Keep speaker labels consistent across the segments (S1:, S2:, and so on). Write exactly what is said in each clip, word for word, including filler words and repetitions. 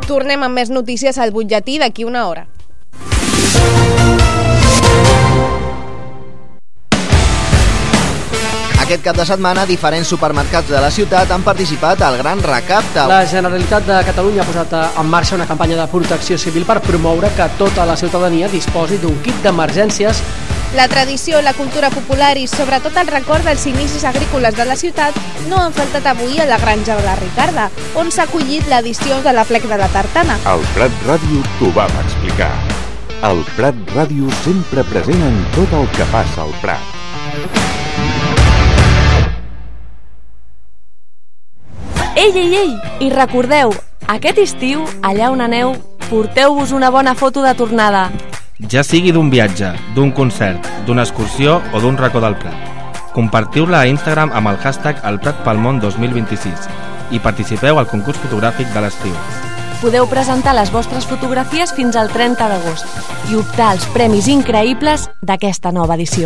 S1: Tornem amb més notícies al butlletí d'aquí una hora.
S2: Aquest cap de setmana, diferents supermercats de la ciutat han participat al Gran Recapte.
S3: La Generalitat de Catalunya ha posat en marxa una campanya de protecció civil per promoure que tota la ciutadania disposi d'un kit d'emergències.
S1: La tradició, la cultura popular i sobretot el record dels inicis agrícoles de la ciutat no han faltat avui a la Granja de la Ricarda, on s'ha acollit l'edició de l'Aplec de la Tartana.
S4: El Prat Ràdio t'ho vam explicar. El Prat Ràdio sempre present en tot el que passa al Prat.
S5: Ei, ei, ei! I recordeu, aquest estiu, allà on aneu, porteu-vos una bona foto de tornada.
S6: Ja sigui d'un viatge, d'un concert, d'una excursió o d'un racó del Prat. Compartiu-la a Instagram amb el hashtag El Prat pel Món dos mil vint-i-sis i participeu al concurs fotogràfic de l'estiu.
S5: Podeu presentar les vostres fotografies fins al trenta d'agost i optar als premis increïbles d'aquesta nova edició.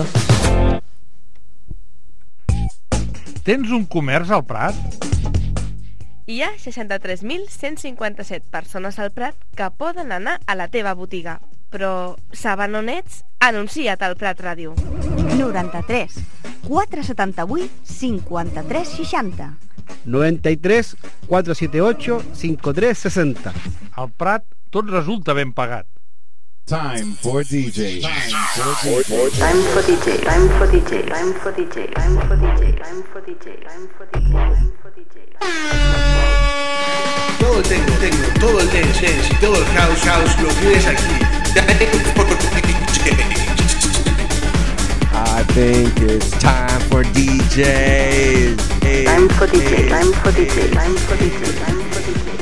S7: Tens un comerç al Prat?
S8: Hi ha seixanta-tres mil cent cinquanta-set persones al Prat que poden anar a la teva botiga. Però saben on ets? Anuncia't al Prat Ràdio.
S9: noranta-tres quatre setanta-vuit cinquanta-tres seixanta.
S10: noventa y tres cuatro setenta y ocho cincuenta y tres sesenta.
S7: Al Prat tot resulta ben pagat.
S11: Time for D J.
S12: Time for D J. Time for D J. Time for D J. Time for D J. Time for D J. Time for D J. Time for D J. Time for D J.
S13: Todo el techno, techno, todo el dance, dance y todo el house, house lo tienes aquí.
S14: I think it's time for D Js. Hey,
S12: time for D J.
S14: Hey,
S12: time for D J.
S14: hey,
S12: Time for D J. Time for D J.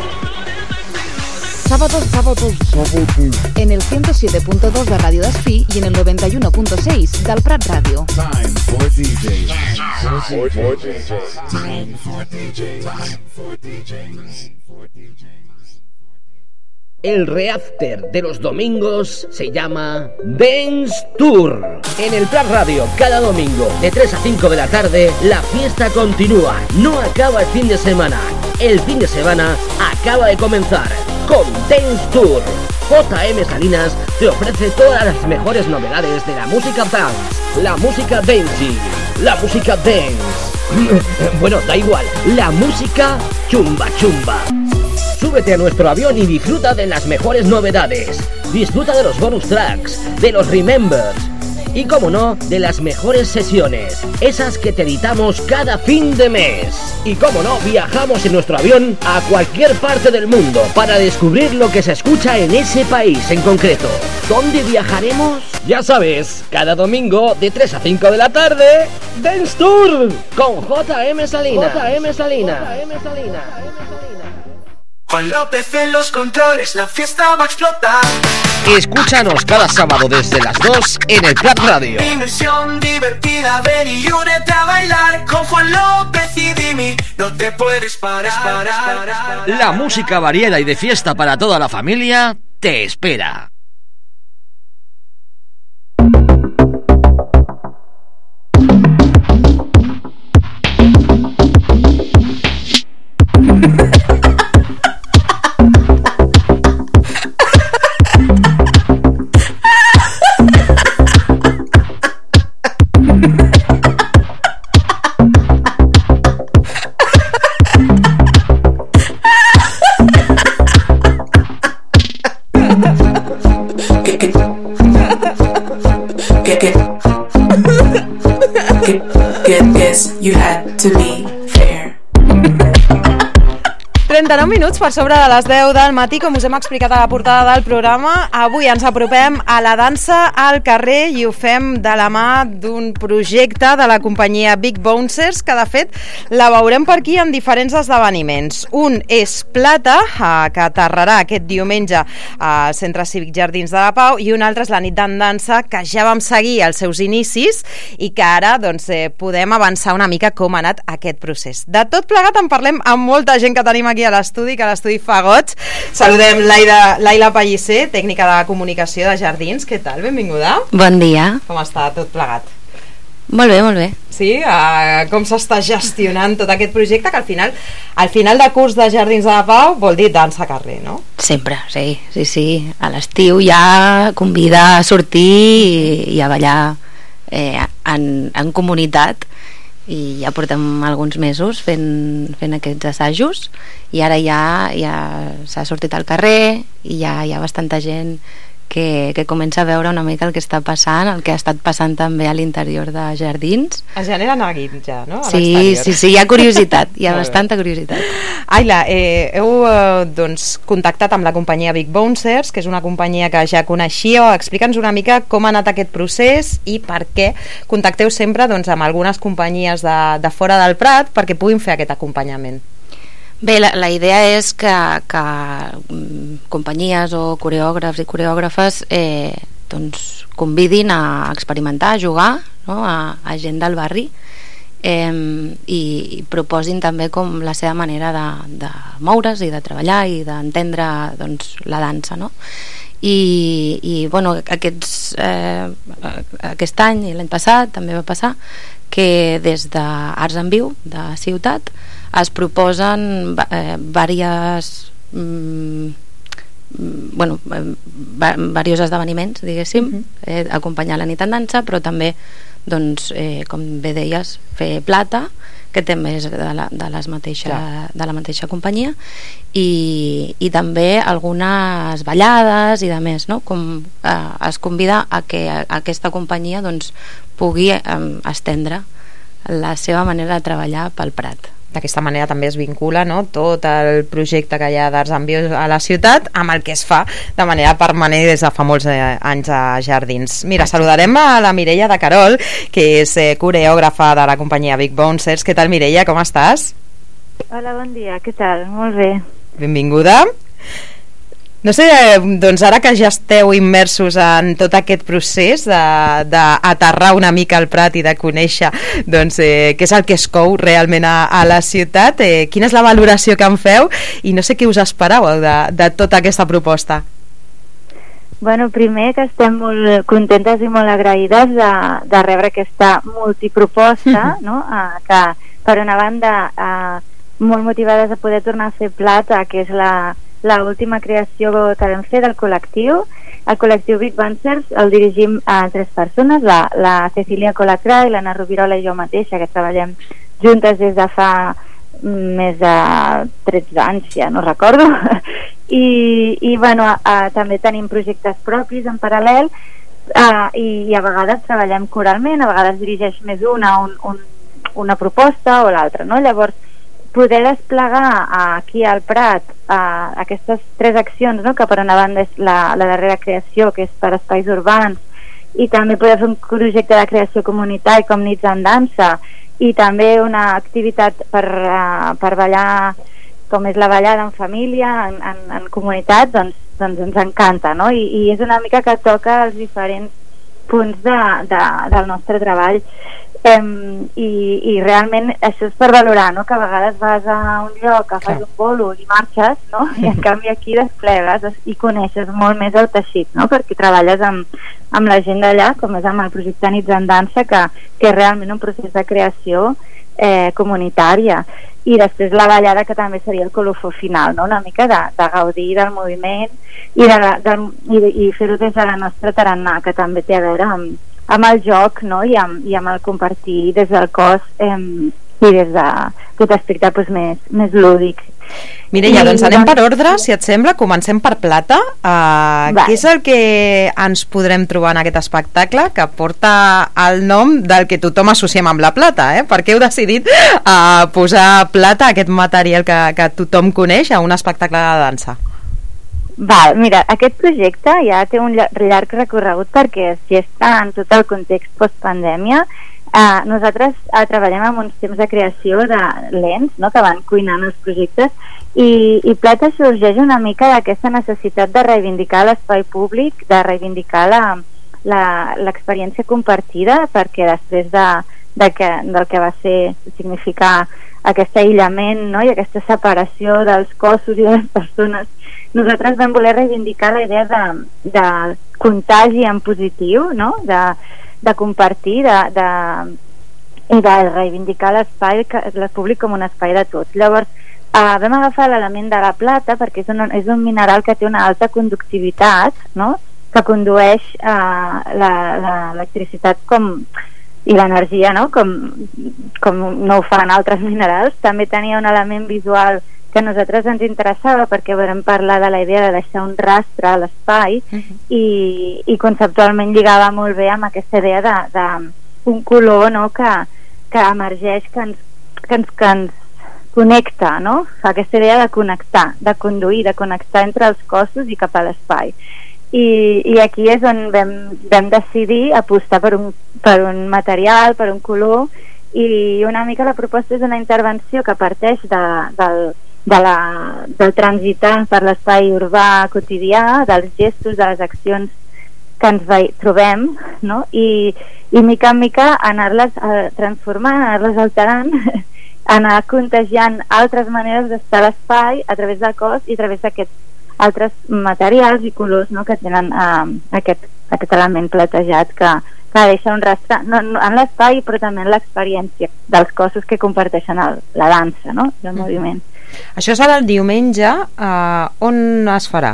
S9: Sábados, sábados, sábados. En el ciento siete punto dos de Radio Despí y en el noventa y uno punto seis del Prat Radio.
S11: Time for D J. Time for D J. Time for D J. Time for D J.
S15: El reafter de los domingos se llama Dance Tour. En el Prat Radio, cada domingo, de tres a cinco de la tarde, la fiesta continúa. No acaba el fin de semana. El fin de semana acaba de comenzar con Dance Tour. J M Salinas te ofrece todas las mejores novedades de la música dance, la música dancing, la música dance. Bueno, da igual, la música chumba chumba. Súbete a nuestro avión y disfruta de las mejores novedades. Disfruta de los bonus tracks, de los remembers y, como no, de las mejores sesiones, esas que te editamos cada fin de mes. Y, como no, viajamos en nuestro avión a cualquier parte del mundo para descubrir lo que se escucha en ese país en concreto. ¿Dónde viajaremos? Ya sabes, cada domingo de tres a cinco de la tarde, Dance Tour con J M Salinas. J M Salinas. J M Salinas.
S13: Juan López en los controles, la fiesta va a explotar.
S15: Escúchanos cada sábado desde las dos en el Prat Radio.
S13: Dimensión divertida, ven y únete a bailar con Juan López y Dimi. No te puedes parar, parar, parar.
S15: La música variada y de fiesta para toda la familia te espera.
S16: You had to be fair.
S1: trenta-nou minuts per sobre de les deu del matí, com us hem explicat a la portada del programa. Avui ens apropem a la dansa al carrer i ho fem de la mà d'un projecte de la companyia Big Bouncers, que de fet la veurem per aquí en diferents esdeveniments. Un és Plata, que aterrarà aquest diumenge al Centre Cívic Jardins de la Pau, i un altre és la nit d'en dansa, que ja vam seguir els seus inicis i que ara doncs, eh, podem avançar una mica com ha anat aquest procés. De tot plegat en parlem amb molta gent que tenim aquí a l'estudi, que l'estudi fa goig. Saludem Laila, Laila Pellicer, tècnica de comunicació de Jardins. Què tal? Benvinguda.
S17: Bon dia.
S1: Com està tot plegat?
S17: Molt bé, molt bé.
S1: Sí? Uh, com s'està gestionant tot aquest projecte, que al final al final de curs de Jardins de la Pau vol dir dansa carrer, no?
S17: Sempre, sí, sí, sí. A l'estiu ja convida a sortir i, i a ballar eh, en, en comunitat, i ja portem alguns mesos fent, fent aquests assajos, i ara ja, ja s'ha sortit al carrer i ja hi ha bastanta gent que, que comença a veure una mica el que està passant, el que ha estat passant també a l'interior de Jardins.
S1: Es genera neguit ja, no? A
S17: sí, sí, sí, hi ha curiositat, hi ha bastanta curiositat.
S1: Aila, eh, heu eh, doncs, contactat amb la companyia Big Bouncers, que és una companyia que ja coneixíeu. Explica'ns una mica com ha anat aquest procés i per què contacteu sempre doncs, amb algunes companyies de, de fora del Prat perquè puguin fer aquest acompanyament.
S17: Bé, la, la idea és que, que um, companyies o coreògrafs i coreògrafes eh, doncs, convidin a experimentar, a jugar, no? a, a gent del barri, eh, i, i proposin també com la seva manera de, de moure's i de treballar i d'entendre doncs, la dansa, no? I, i bueno, aquests, eh, aquest any i l'any passat també va passar que des d'Arts en Viu de Ciutat es proposen eh, diverses mm, bueno, eh, diversos esdeveniments, diguéssim, uh-huh. eh, acompanyar la nit en dansa, però també doncs, eh, com bé deies, fer plata, que també és de la, de les mateixa, de la mateixa companyia, i, i també algunes ballades i de més, no? Com eh, es convida a que aquesta companyia doncs, pugui eh, estendre la seva manera de treballar pel Prat.
S1: D'aquesta manera també es vincula, no? Tot el projecte que hi ha d'Arts en Viu a la ciutat amb el que es fa de manera permanent des de fa molts anys a Jardins. Mira, saludarem a la Mireia de Carol, que és eh, coreògrafa de la companyia Big Bouncers. Què tal, Mireia? Com estàs?
S18: Hola, bon dia. Què tal? Molt bé.
S1: Benvinguda. No sé, doncs ara que ja esteu immersos en tot aquest procés d'aterrar una mica al Prat i de conèixer doncs, eh, què és el que es cou realment a, a la ciutat, eh, quina és la valoració que en feu i no sé què us esperàveu de, de tota aquesta proposta.
S18: Bueno, primer que estem molt contentes i molt agraïdes de, de rebre aquesta multiproposta, no? eh, que per una banda eh, molt motivades a poder tornar a fer plata, que és la la última creació que vam fer del col·lectiu. El col·lectiu Big Bouncers el dirigim a tres persones, la, la Cecília Colacra i l'Anna Rubirola i jo mateixa, que treballem juntes des de fa més de tretze anys, ja no recordo. I, i bueno, a, també tenim projectes propis en paral·lel, a, i, i a vegades treballem coralment, a vegades dirigeix més una, un, un, una proposta o l'altra, no? Llavors, poder desplegar aquí al Prat uh, aquestes tres accions, no? Que per una banda és la, la darrera creació, que és per espais urbans, i també poder fer un projecte de creació comunitari com nits en dansa, i també una activitat per, uh, per ballar com és la ballada en família, en, en, en comunitat, doncs, doncs ens encanta, no? I, i és una mica que toca els diferents punts de, de, del nostre treball. Um, i, i realment això és per valorar, no? Que a vegades vas a un lloc, que fas un bolo i marxes, no? I en canvi aquí desplegues i coneixes molt més el teixit, no? Perquè treballes amb, amb la gent d'allà, com és amb el projecte Nits en Dansa, que, que és realment un procés de creació eh, comunitària. I després la ballada, que també seria el colofó final, no? Una mica de, de gaudir del moviment i, de, de, i, i fer-ho des de la nostra tarannà, que també té a veure amb amb el joc, no? I, amb, i amb el compartir des del cos eh, i des d'aquest aspecte pues, més, més lúdic.
S1: Mireia, doncs anem per ordre, si et sembla. Comencem per plata. Uh, què és el que ens podrem trobar en aquest espectacle que porta el nom del que tothom associem amb la plata, eh? Per què heu decidit uh, posar plata, aquest material que, que tothom coneix, a un espectacle de dansa?
S18: Val, mira, aquest projecte ja té un llarg recorregut perquè si està en tot el context postpandèmia, eh, nosaltres eh, treballem amb uns temps de creació de lents, no?, que van cuinant els projectes, i, i Plata sorgeix una mica d'aquesta necessitat de reivindicar l'espai públic, de reivindicar l'experiència compartida, perquè després de, de que, del que va ser significar aquest aïllament, no?, i aquesta separació dels cossos i de les persones, nosaltres vam voler reivindicar la idea de, de contagi en positiu, no?, de, de compartir, de, de, i de reivindicar l'espai el públic com un espai de tots. Llavors uh, vam agafar l'element de la plata perquè és un, és un mineral que té una alta conductivitat, no?, que condueix uh, l'electricitat com i l'energia, no?, com, com no ho fan altres minerals. També tenia un element visual que a nosaltres ens interessava perquè vam parlar de la idea de deixar un rastre a l'espai uh-huh. i, i conceptualment lligava molt bé amb aquesta idea de, de un color, no?, que, que emergeix, que ens, que ens, que ens connecta, no?, aquesta idea de connectar, de conduir, de connectar entre els cossos i cap a l'espai. I, i aquí és on vam, vam decidir apostar per un, per un material, per un color, i una mica la proposta és una intervenció que parteix de, del, de la, del transitar per l'espai urbà quotidià, dels gestos, de les accions que ens ve, trobem, no?, i, i mica en mica anar-les eh, transformant, anar-les alterant, anar contagiant altres maneres d'estar a l'espai a través del cos i a través d'aquests altres materials i colors, no?, que tenen eh, aquest, aquest element platejat que, que deixa un rastre no, no, en l'espai, però també en l'experiència dels cossos que comparteixen el, la dansa, no?, el mm. moviment.
S1: Això serà el diumenge, eh, on es farà?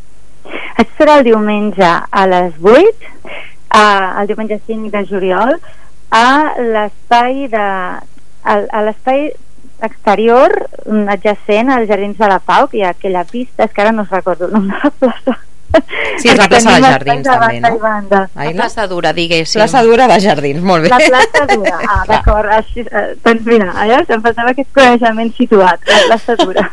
S18: Això serà el diumenge a les vuit, eh, el diumenge cinc de juliol, a l'espai de a, a l'espai exterior adjacent als Jardins de la Pau, que hi ha aquella pista, és que ara no us recordo el nom de la plaça.
S1: Sí, és la plaça de Jardins també, no?
S18: La
S17: plaça dura, diguéssim.
S1: Plaça dura de Jardins, molt bé.
S18: La plaça dura, ah, d'acord. Així, eh, doncs mira, allà em faltava aquest coneixement situat, la plaça dura.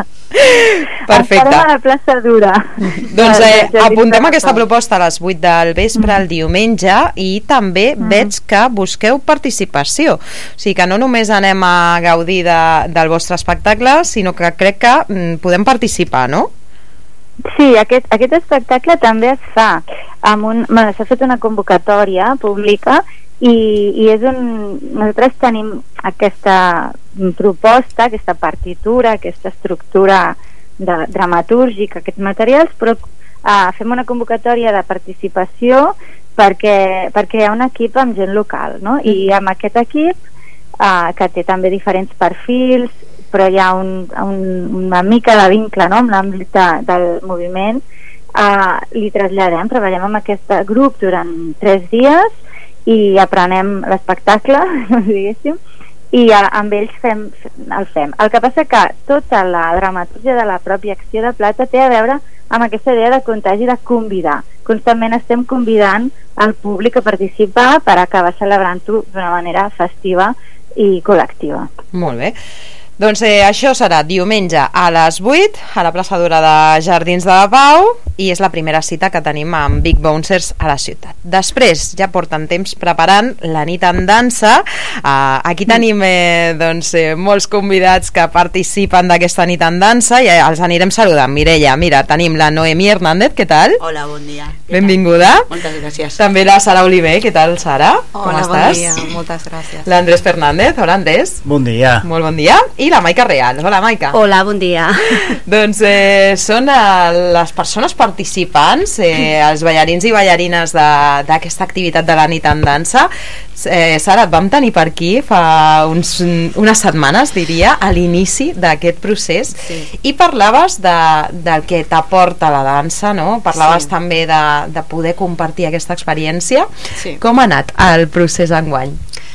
S1: Perfecte.
S18: Estarem a la plaça dura.
S1: Doncs eh, apuntem aquesta proposta a les vuit del vespre mm. el diumenge i també mm. veig que busqueu participació. O sigui que no només anem a gaudir de, del vostre espectacle, sinó que crec que mm, podem participar, no?
S18: Sí, aquest, aquest espectacle també es fa amb un, bueno, s'ha fet una convocatòria pública i, i és un, nosaltres tenim aquesta proposta, aquesta partitura, aquesta estructura de, dramatúrgica, aquests materials, però uh, fem una convocatòria de participació perquè, perquè hi ha un equip amb gent local, no? I amb aquest equip uh, que té també diferents perfils, però hi ha un, un, una mica de vincle, no?, amb l'àmbit de, del moviment, uh, li traslladem, treballem amb aquest grup durant tres dies i aprenem l'espectacle, diguéssim, i uh, amb ells fem, el fem. El que passa que tota la dramatúrgia de la pròpia acció de plata té a veure amb aquesta idea de contagi, de convidar. Constantment estem convidant el públic a participar per acabar celebrant-ho d'una manera festiva i col·lectiva.
S1: Molt bé. Doncs eh, això serà diumenge a les vuit a la plaça Dura de Jardins de la Pau i és la primera cita que tenim amb Big Bouncers a la ciutat. Després ja porten temps preparant la nit en dansa. Uh, aquí tenim eh, doncs, eh, molts convidats que participen d'aquesta nit en dansa i eh, els anirem saludant. Mireia, mira, tenim la Noemí Hernández, què tal?
S19: Hola, bon dia.
S1: Benvinguda.
S19: Moltes gràcies.
S1: També la Sara Oliver, què tal, Sara?
S19: Hola,
S1: com estàs?
S19: bon dia, moltes gràcies.
S1: L'Andrés Fernández, hola Andrés.
S20: Bon dia.
S1: Molt bon dia. I la Maica Real, hola Maica.
S19: Hola, bon dia.
S1: Doncs eh, són eh, les persones participants, eh, els ballarins i ballarines d'aquesta activitat de la nit en dansa. eh, Sara, et vam tenir per aquí fa uns, unes setmanes, diria, a l'inici d'aquest procés, sí. I parlaves de, del que t'aporta la dansa, no? Parlaves sí. també de, de poder compartir aquesta experiència.
S19: Sí.
S1: Com ha anat el procés enguany?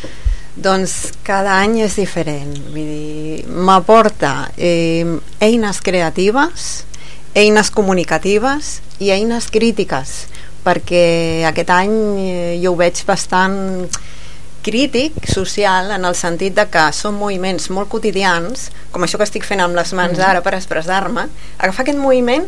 S19: Doncs cada any és diferent, vull dir, m'aporta eh, eines creatives, eines comunicatives i eines crítiques, perquè aquest any eh, jo ho veig bastant crític, social, en el sentit de que són moviments molt quotidians, com això que estic fent amb les mans ara per expressar-me, agafar aquest moviment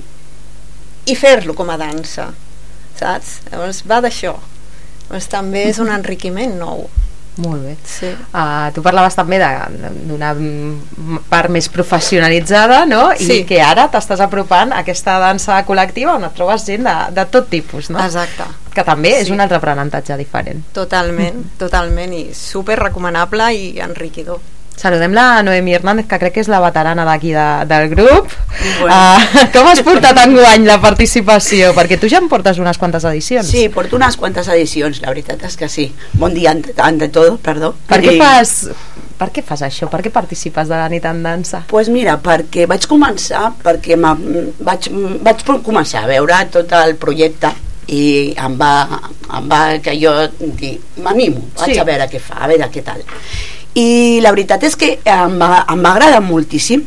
S19: i fer-lo com a dansa, saps? Llavors va d'això. Llavors també és un enriquiment nou.
S1: Molt bé.
S19: Sí.
S1: Uh, tu parlaves també d'una part més professionalitzada, no? I sí. que ara t'estàs apropant a aquesta dansa col·lectiva on et trobes gent de, de tot tipus, no?
S19: Exacte.
S1: Que també
S19: sí.
S1: és un altre aprenentatge diferent.
S19: Totalment, totalment, i super recomanable i enriquidor.
S1: Saludem la Noemi Hernández, que crec que és la veterana d'aquí de, del grup.
S20: Bueno.
S1: Uh, com has portat enguany la participació? Perquè tu ja em portes unes quantes edicions.
S20: Sí, porto unes quantes edicions, la veritat és que sí. Bon dia, ante, ante todo, perdó.
S1: Per què fas, per què fas això? Per què participes de la nit en dansa?
S20: Doncs pues mira, perquè vaig començar, perquè vaig, vaig començar a veure tot el projecte i em va, em va que jo dir, m'animo, vaig sí. a veure què fa, a veure què tal. I la veritat és que em va, em va agradar moltíssim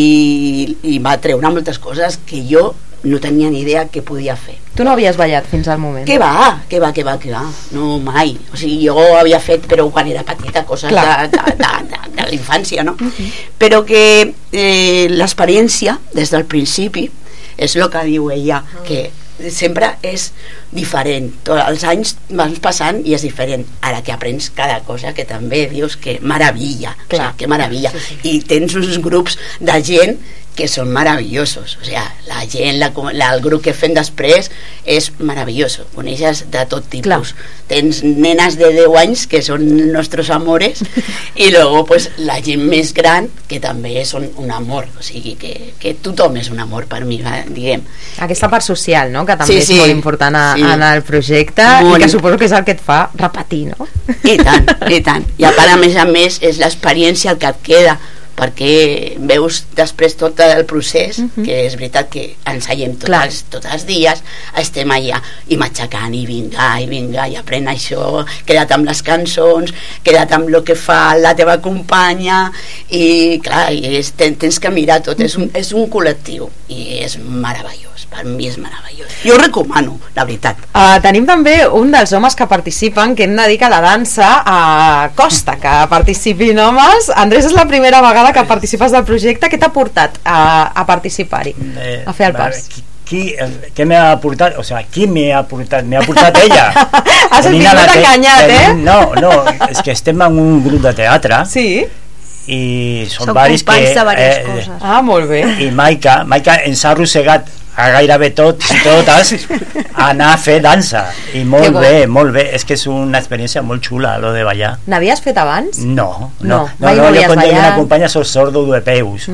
S20: i, i va treure moltes coses que jo no tenia ni idea que podia fer.
S1: Tu no havies ballat fins al moment?
S20: Què va, què va, què va, què va, no mai. O sigui, jo havia fet, però quan era petita, coses de, de, de, de, de la infància, no? Uh-huh. Però que eh, l'experiència, des del principi, és el que diu ella, uh-huh. que sempre és diferent, tots els anys van passant i és diferent, ara que aprens cada cosa que també dius que meravella, o sigui, que meravella, sí, sí. I tens uns grups de gent que són meravellosos, o sigui, la gent, la, la, el grup que fem després és meravelloso, coneixes de tot tipus. Clar. Tens nenes de deu anys que són nostres amores i luego pues, la gent més gran que també són un amor, o sigui que, que tothom és un amor per mi, va, diguem.
S1: Aquesta part social, no?, que també
S20: sí, sí,
S1: és molt important a, sí. en el projecte molt. I que suposo que és el que et fa repetir, no?
S20: I tant, i tant. I a part, a més a més, és l'experiència el que et queda, perquè veus després tot el procés, uh-huh. que és veritat que ensayem tots els, tots els dies, estem allà i matxacant i vinga, i vinga, i aprèn això, queda't amb les cançons, queda't amb el que fa la teva companya, i clar, i és, ten, tens que mirar tot, uh-huh. és, un, és un col·lectiu i és meravellós, per mi és meravellós, jo ho recomano, la veritat.
S1: Uh, tenim també un dels homes que participen, que hem de dir que la dansa uh, costa que participin homes. Andrés, és la primera vegada que participes del projecte. Què t'ha portat a, a participar-hi,
S21: eh,
S1: a fer el pas?
S21: Qui, què m'ha aportat? O sea, qui m'ha aportat? M'ha aportat ella.
S1: Has sentit enganyat, eh?
S21: No, no, és que estem en un grup de teatre.
S1: Sí.
S21: I són,
S1: són
S21: varis que...
S1: companys de diverses eh, coses. Ah, molt bé.
S21: I Maica, Maica ens ha arrossegat a gairebé tots i totes a anar a fer dansa i molt bo. bé, molt bé, és que és una experiència molt xula lo de ballar.
S1: N'havies fet abans?
S21: No, no,
S1: no,
S21: no, no jo quan una companya soy sordo de peus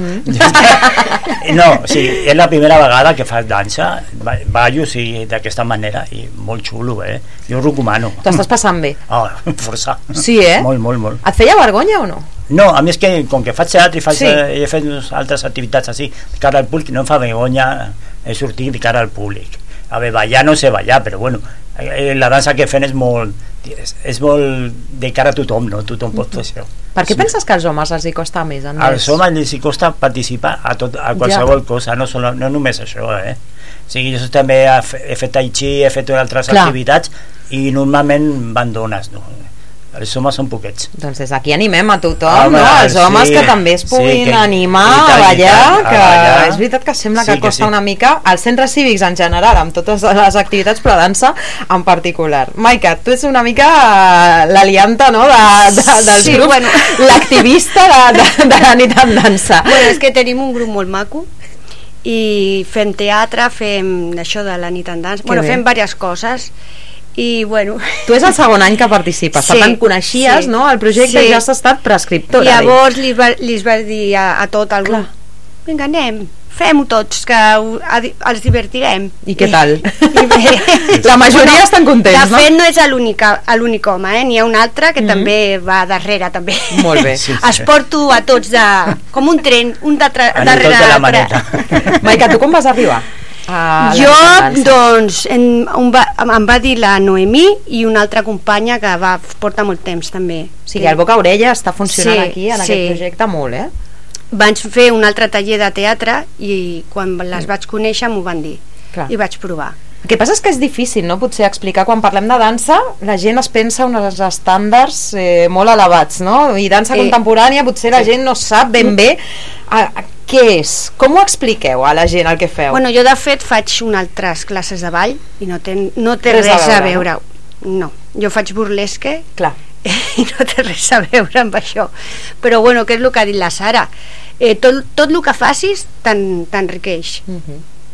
S21: mm. no, sí, és la primera vegada que fas dansa, ballo sí, d'aquesta manera i molt xulo, eh? Jo ho recomano.
S1: T'ho estàs passant bé?
S21: Oh, força.
S1: Sí, eh?
S21: Molt, molt, molt.
S1: Et feia vergonya o no?
S21: No, a mi és que com que faig teatre i faig,
S1: sí.
S21: he fet altres activitats així de cara al públic, no em fa vergonya eh, sortir de cara al públic. A veure, ballar no sé ballar, però bueno, eh, la dansa que fem és molt, és, és molt de cara a tothom, no? Tothom pot fer això.
S1: Per què
S21: sí.
S1: penses que als homes els hi costa més?
S21: Als homes els hi costa participar a, tot, a qualsevol ja. cosa, no, solo, no només això, eh? O sigui, jo també he, he fet tai chi, he fet altres Clar. activitats i normalment van dones, no? Els homes són poquets.
S1: Doncs des d'aquí animem a tothom,
S21: Home,
S1: no? Els homes sí, que també es puguin sí, que, animar tant, a ballar, tant, que a ballar. És veritat que sembla sí, que costa que sí. una mica als centres cívics en general, amb totes les activitats, però dansa en particular. Maica, tu ets una mica l'alianta, no?, de, de, dels sí, grups, bueno. l'activista de, de, de la nit en dansa.
S22: Bueno, és que tenim un grup molt maco i fem teatre, fem això de la nit en dansa, que bueno, bé. fem diverses coses. I bueno,
S1: tu és el segon any que participes, sí, per tant coneixies sí, no, el projecte sí. i ja has estat prescriptora.
S22: I llavors li va, li va dir a, a tot el grup, vinga, anem, fem-ho tots, que a, els divertirem.
S1: I què tal? I, i la majoria bueno, estan contents, no?
S22: De fet no és l'únic home, eh? N'hi ha un altre que mm-hmm. també va darrere també.
S1: Molt bé. Sí, sí.
S22: Es porto a tots de, com un tren, un de tra, darrere l'altre.
S1: Maica, tu com vas arribar?
S22: Jo, doncs em, em, va, em va dir la Noemí i una altra companya que va portar molt temps també.
S1: O sigui, el boca orella està funcionant sí, aquí en
S22: sí.
S1: aquest projecte molt, eh?
S22: Vaig fer un altre taller de teatre i quan les vaig conèixer m'ho van dir. Clar. I vaig provar.
S1: El que passa és que és difícil, no?, potser explicar. Quan parlem de dansa, la gent es pensa uns estàndards eh, molt elevats, no? I dansa eh, contemporània potser la sí. gent no sap ben bé a, a, què és. Com ho expliqueu a la gent el que feu?
S22: Bueno, jo de fet faig unes altres classes de ball i no té, no té res, res a veure. No, jo faig burlesque.
S1: Clar.
S22: I no té res a veure amb això. Però bueno, què és el que ha dit la Sara? Eh, tot, tot el que facis t'enriqueix.
S1: Uh-huh.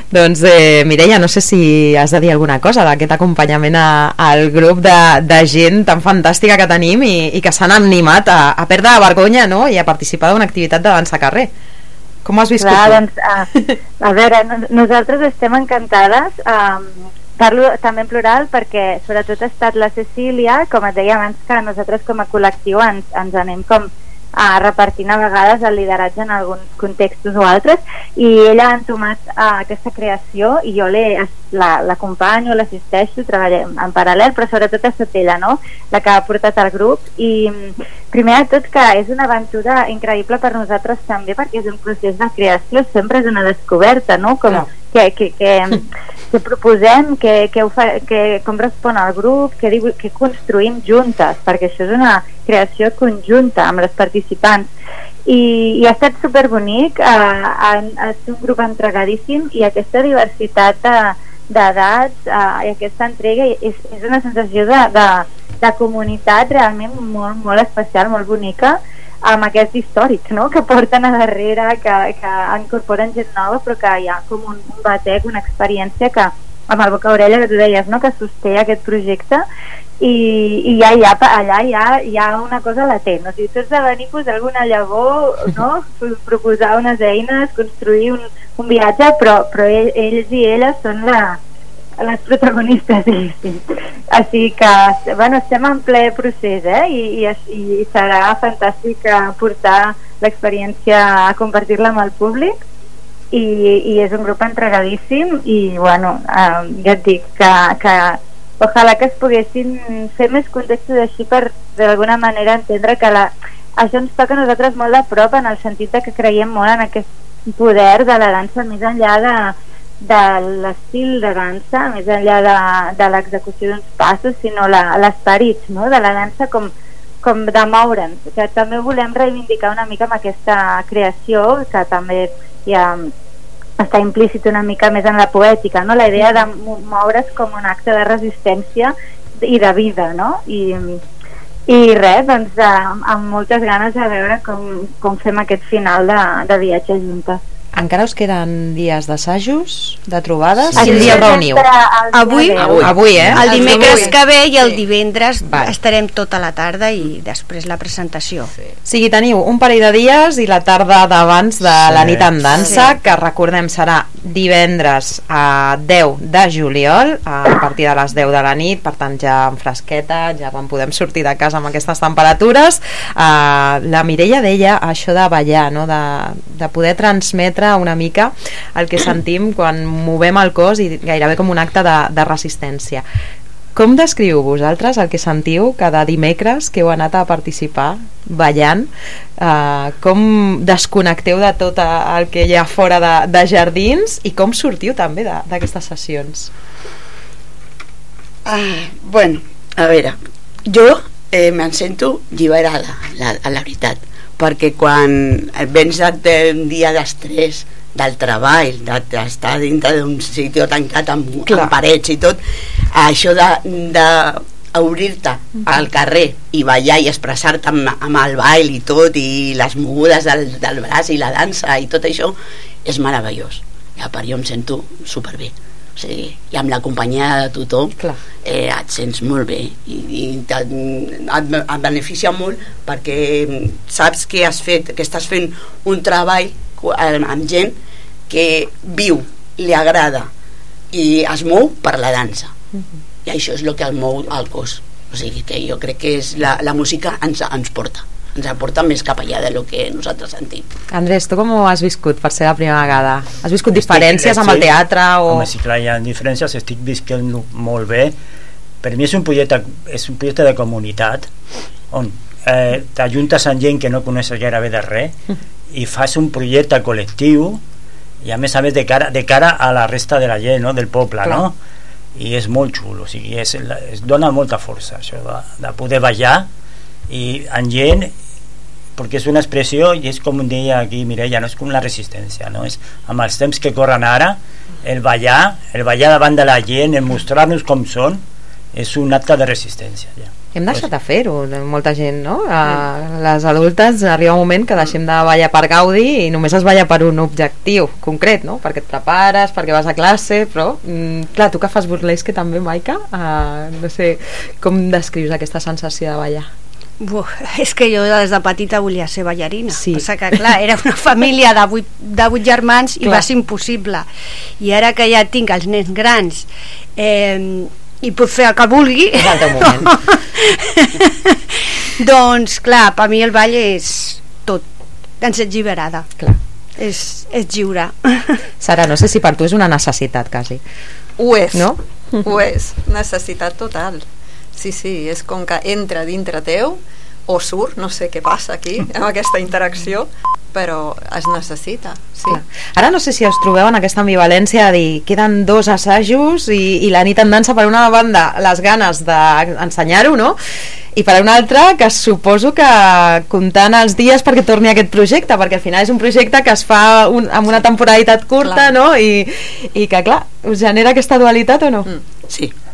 S1: Doncs, eh, Mireia, no sé si has de dir alguna cosa d'aquest acompanyament a, al grup de, de gent tan fantàstica que tenim i, i que s'han animat a, a perdre la vergonya, no?, i a participar d'una activitat de dansa carrer. Com ho has viscut
S18: Clar,
S1: tu?
S18: doncs, a, a veure, nosaltres estem encantades. Um, parlo també en plural perquè sobretot ha estat la Cecília, com et deia abans, que nosaltres com a col·lectiu ens, ens anem com a repartint a vegades el lideratge en alguns contextos o altres, i ella ha entomat uh, aquesta creació i jo l'acompanyo, la, l'assisteixo, treballem en paral·lel, però sobretot ha estat ella, no?, la que ha portat el grup. I primer de tot que és una aventura increïble per nosaltres també, perquè és un procés de creació, sempre és una descoberta, no?, com no. que, que, que, que proposem, que, que, fa, que com respon el grup, que, diu, que construïm juntes, perquè això és una creació conjunta amb les participants. I, i ha estat superbonic, eh, ha estat un grup entregadíssim, i aquesta diversitat de, d'edats eh, i aquesta entrega és, és una sensació de, de, de comunitat realment molt, molt especial, molt bonica, amb aquest històric, no?, que porten a darrere, que, que incorporen gent nova, però que hi ha com un, un batec, una experiència que, amb el boca orella que tu deies, no?, que sosté aquest projecte. I, i ja, ja, allà hi ha, hi ha una cosa latent, o sigui, tu has de venir a posar alguna llavor, no?, proposar unes eines, construir un, un viatge, però, però ells i elles són la, les protagonistes, diguéssim. Així que, bueno, estem en ple procés, eh? I, i, i serà fantàstic portar l'experiència a compartir-la amb el públic, i, i és un grup entregadíssim, i, bueno, eh, ja et dic que, que ojalà que es poguessin fer més contextos així per d'alguna manera entendre que la, això ens toca a nosaltres molt de prop, en el sentit de que creiem molt en aquest poder de la dansa més enllà de, de l'estil de dansa, més enllà de, de l'execució d'uns passos, sinó l'esperit, no?, de la dansa com, com de moure'ns, que també volem reivindicar una mica amb aquesta creació, que també hi ha està implícit una mica més en la poètica, no?, la idea de moure's com un acte de resistència i de vida, no?, i, i res, doncs amb, amb moltes ganes de veure com, com fem aquest final de, de viatge juntes.
S1: Encara us queden dies d'assajos, de trobades?
S22: Sí.
S1: Quin dia us reuniu?
S22: Avui,
S1: avui, avui eh?
S22: El dimecres que ve i el divendres sí. estarem tota la tarda i després la presentació.
S1: Sí. O sigui, teniu un parell de dies i la tarda d'abans de sí. la nit en dansa, sí. que recordem serà divendres a deu de juliol, a partir de les deu de la nit, per tant ja en fresqueta, ja quan podem sortir de casa amb aquestes temperatures. Uh, la Mireia deia això de ballar, no? de, de poder transmetre una mica el que sentim quan movem el cos i gairebé com un acte de, de resistència. Com descriu vosaltres el que sentiu cada dimecres que heu anat a participar ballant? Uh, com desconnecteu de tot el que hi ha fora de, de jardins i com sortiu també d'aquestes sessions?
S20: Ah, bueno, a veure, jo eh, me'n sento alliberada, la, la veritat, perquè quan vens d'un dia d'estrès, del treball, d'estar dintre d'un sitio tancat amb, amb parets i tot, això de, de obrir-te al carrer i ballar i expressar-te amb, amb el ball i tot, i les mogudes del, del braç i la dansa i tot això, és meravellós. Ja, per jo em sento superbé. O sigui, i amb la companyia de tothom eh, et sents molt bé i, i te, et, et beneficia molt perquè saps que has fet, que estàs fent un treball amb gent que viu, li agrada i es mou per la dansa, uh-huh. i això és el que el mou al cos. O sigui que jo crec que és la, la música ens, ens porta ens aporta més cap allà de lo que nosaltres sentim.
S1: Andrés, tu com ho has viscut per ser la primera vegada? Has viscut diferències amb el teatre? O...
S21: Home, sí, clar, hi ha diferències, estic visquent molt bé. Per mi és un projecte, és un projecte de comunitat on eh, t'ajuntes amb gent que no coneixes gairebé de res i fas un projecte col·lectiu i a més a més de cara, de cara a la resta de la gent, no? Del poble, clar. No? I és molt xulo, o sigui, és, es dona molta força això de, de poder ballar i amb gent, perquè és una expressió i és com deia aquí Mireia, no és com la resistència, no? És amb els temps que corren ara, el ballar el ballar davant de la gent, el mostrar-nos com són, és un acte de resistència ja.
S1: Hem deixat de fer-ho, molta gent, no? A les adultes arriba un moment que deixem de ballar per gaudi i només es balla per un objectiu concret, no? Perquè et prepares, perquè vas a classe, però, mm, clar, tu que fas burlesque també, Maica, uh, no sé, com descrius aquesta sensació de ballar?
S22: Buf, és que jo des de petita volia ser ballarina, sí. Passa que clar, era una família de vuit, de vuit germans i clar. Va ser impossible, i ara que ja tinc els nens grans eh, i puc fer el que vulgui és el teu moment. Doncs clar, per mi el ball és tot, ens ets alliberada, clar. És, és lliure.
S1: Sara, no sé si per tu és una necessitat quasi.
S19: Ho és,
S1: no?
S19: Ho és, necessitat total. Sí, sí, és com que entra dintre teu o surt, no sé què passa aquí amb aquesta interacció, però es necessita, sí. Clar.
S1: Ara no sé si us trobeu en aquesta ambivalència de dir queden dos assajos i, i la nit en dansa, per una banda les ganes d'ensenyar-ho, no? I per una altra que suposo que comptant els dies perquè torni aquest projecte, perquè al final és un projecte que es fa un, amb una temporalitat curta, clar. No? I, i que clar, us genera aquesta dualitat o no?
S20: Mm, sí.